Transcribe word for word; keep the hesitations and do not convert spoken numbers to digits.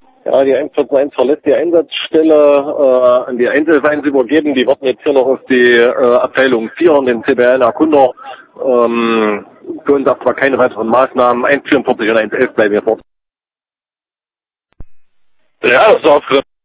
Ja, die eins vierzehn eins verlässt die Einsatzstelle, äh, an die eins eins übergeben. Die warten jetzt hier noch auf die äh, Abteilung vier und den C B N Erkunder. Ähm, für uns erstmal keine weiteren Maßnahmen. eins vierundvierzig und eins elf bleiben hier fort. Ja, das ist auch